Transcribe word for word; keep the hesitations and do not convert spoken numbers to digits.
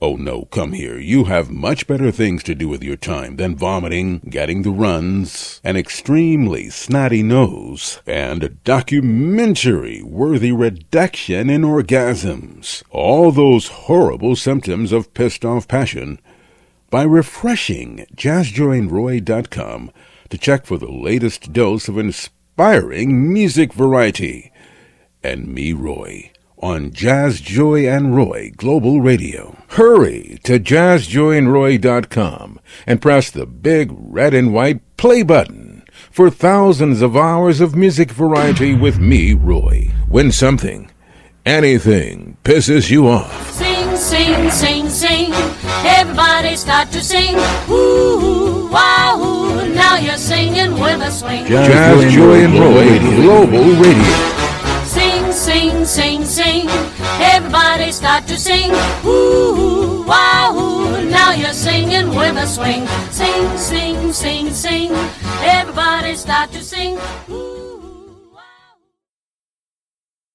Oh no, come here. You have much better things to do with your time than vomiting, getting the runs, an extremely snotty nose, and a documentary-worthy reduction in orgasms. All those horrible symptoms of pissed-off passion. By refreshing jazz joy and roy dot com to check for the latest dose of inspiring music variety. And me, Roy, on Jazz, Joy, and Roy Global Radio. Hurry to jazz joy and roy dot com and press the big red and white play button for thousands of hours of music variety with me, Roy. When something, anything, pisses you off. Sing, sing, sing, sing. Everybody start to sing. Ooh, wow, ooh. Now you're singing with a swing. Jazz, Jazz Joy, and Roy Global Radio. Sing, sing, sing, sing. Everybody start to sing. Ooh, wow, ooh. Now you're singing with a swing. Sing, sing, sing, sing. Everybody start to sing. Ooh.